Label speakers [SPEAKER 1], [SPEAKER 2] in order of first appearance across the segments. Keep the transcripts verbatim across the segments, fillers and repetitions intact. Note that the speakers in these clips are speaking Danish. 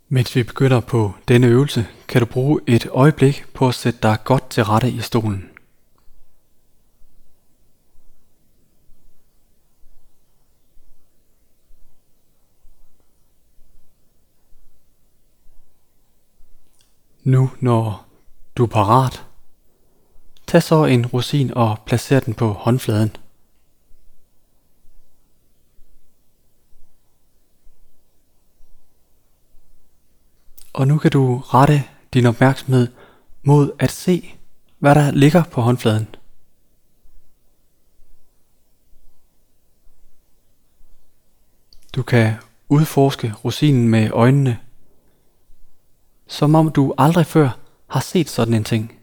[SPEAKER 1] Mens vi begynder på denne øvelse, kan du bruge et øjeblik på at sætte dig godt til rette i stolen. Nu når du er parat, tag så en rosin og placer den på håndfladen. Og nu kan du rette din opmærksomhed mod at se, hvad der ligger på håndfladen. Du kan udforske rosinen med øjnene, som om du aldrig før har set sådan en ting.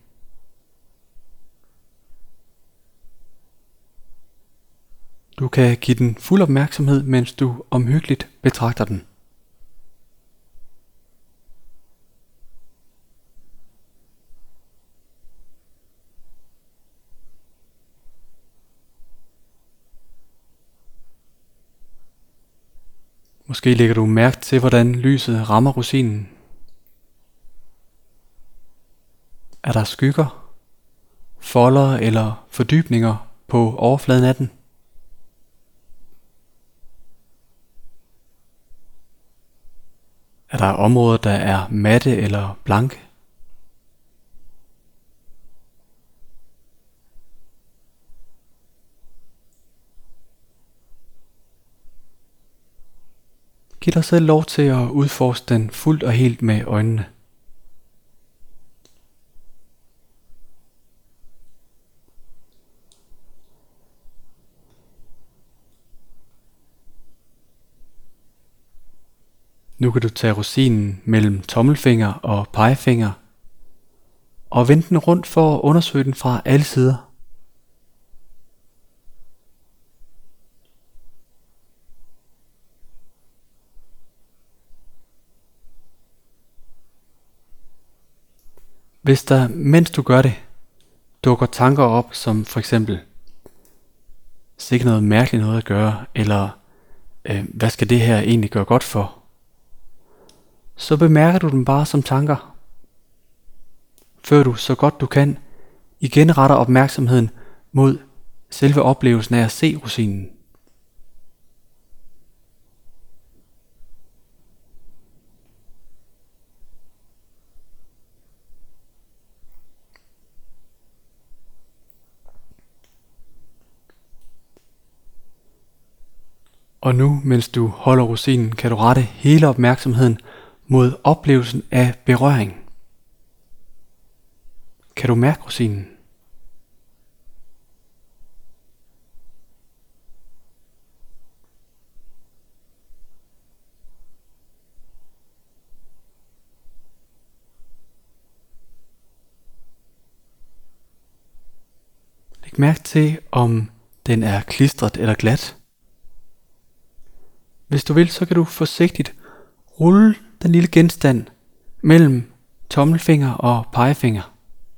[SPEAKER 1] Du kan give den fuld opmærksomhed, mens du omhyggeligt betragter den. Måske lægger du mærke til, hvordan lyset rammer rosinen. Er der skygger, folder eller fordybninger på overfladen af den? Er der områder, der er matte eller blanke? Giv dig selv lov til at udforske den fuldt og helt med øjnene. Nu kan du tage rosinen mellem tommelfinger og pegefinger og vende den rundt for at undersøge den fra alle sider. Hvis der, mens du gør det, dukker tanker op, som for eksempel, sikke noget mærkeligt noget at gøre, eller øh, hvad skal det her egentlig gøre godt for? Så bemærker du dem bare som tanker, før du så godt du kan igen retter opmærksomheden mod selve oplevelsen af at se rosinen. Og nu, mens du holder rosinen, kan du rette hele opmærksomheden mod oplevelsen af berøring. Kan du mærke rosinen? Læg mærke til, om den er klistret eller glat. Hvis du vil, så kan du forsigtigt rulle den lille genstand mellem tommelfinger og pegefinger.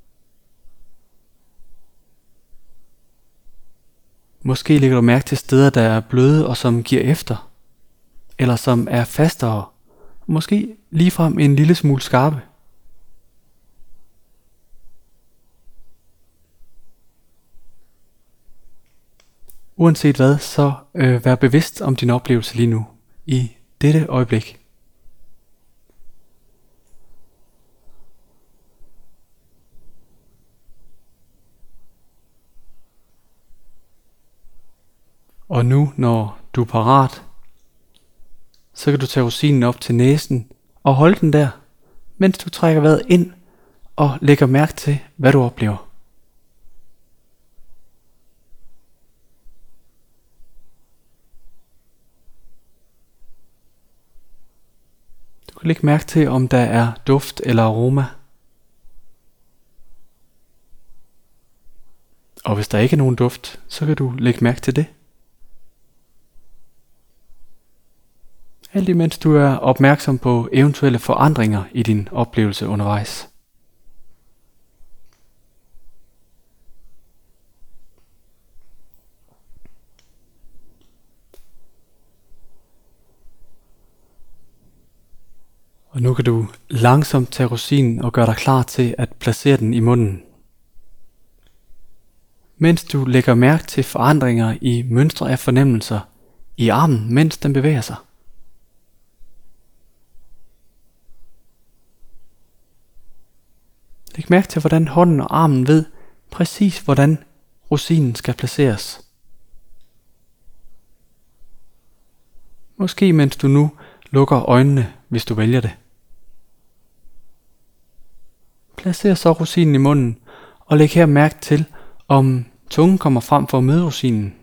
[SPEAKER 1] Måske lægger du mærke til steder, der er bløde og som giver efter, eller som er fastere, måske ligefrem en lille smule skarpe. Uanset hvad, så øh, vær bevidst om din oplevelse lige nu, i dette øjeblik. Og nu, når du er parat, så kan du tage rosinen op til næsen og holde den der, mens du trækker vejret ind og lægger mærke til, hvad du oplever. Du kan lægge mærke til, om der er duft eller aroma. Og hvis der ikke er nogen duft, så kan du lægge mærke til det. Alt imens du er opmærksom på eventuelle forandringer i din oplevelse undervejs. Og nu kan du langsomt tage rosinen og gøre dig klar til at placere den i munden. Mens du lægger mærke til forandringer i mønstre af fornemmelser i armen, mens den bevæger sig. Læg mærke til, hvordan hånden og armen ved præcis, hvordan rosinen skal placeres. Måske mens du nu lukker øjnene, hvis du vælger det. Placer så rosinen i munden, og læg her mærke til, om tungen kommer frem for at møde rosinen.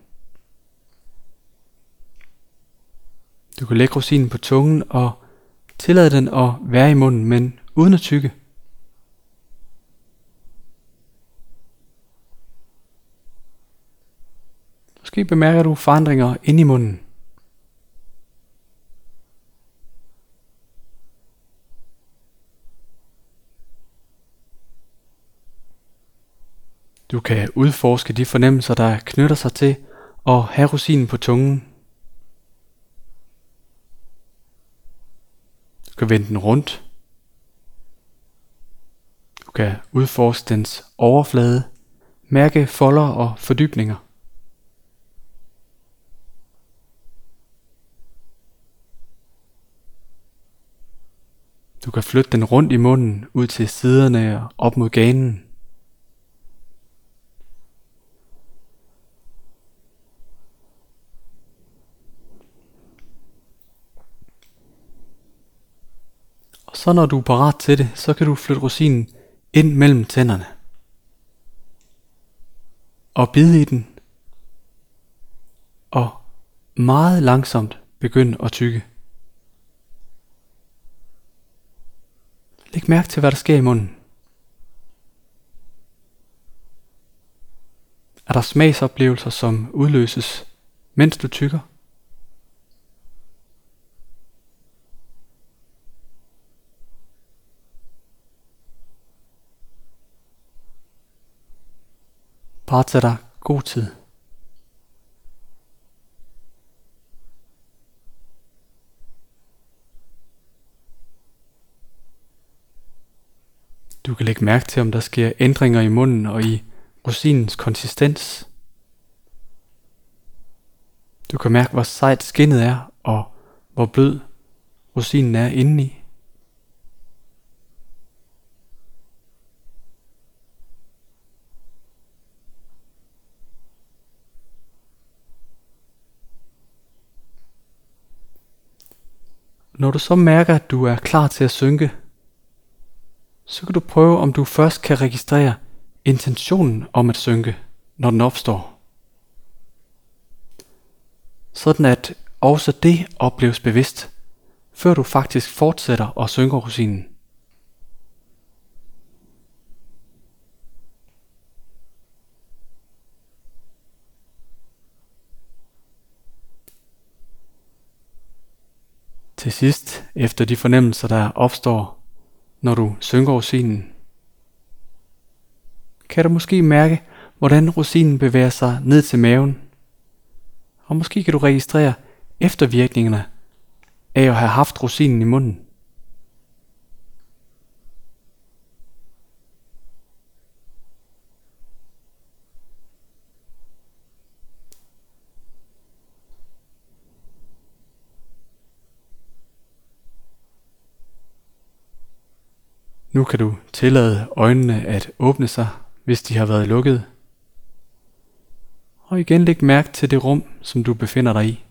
[SPEAKER 1] Du kan lægge rosinen på tungen og tillade den at være i munden, men uden at tygge. Måske bemærker du forandringer inde i munden. Du kan udforske de fornemmelser, der knytter sig til at have rosinen på tungen. Du kan vende den rundt. Du kan udforske dens overflade, mærke folder og fordybninger. Du kan flytte den rundt i munden, ud til siderne og op mod ganen. Og så når du er parat til det, så kan du flytte rosinen ind mellem tænderne. Og bide i den. Og meget langsomt begynde at tygge. Læg mærke til, hvad der sker i munden. Er der smagsoplevelser, som udløses, mens du tygger? Bare tag dig god tid. Du kan lægge mærke til, om der sker ændringer i munden og i rosinens konsistens. Du kan mærke, hvor sejt skindet er, og hvor blød rosinen er indeni. Når du så mærker, at du er klar til at synke, så kan du prøve, om du først kan registrere intentionen om at synke, når den opstår. Sådan at også det opleves bevidst, før du faktisk fortsætter og synker rosinen. Til sidst, efter de fornemmelser, der opstår, når du synker rosinen, kan du måske mærke, hvordan rosinen bevæger sig ned til maven. Og måske kan du registrere eftervirkningerne af at have haft rosinen i munden. Nu kan du tillade øjnene at åbne sig, hvis de har været lukket. Og igen læg mærke til det rum, som du befinder dig i.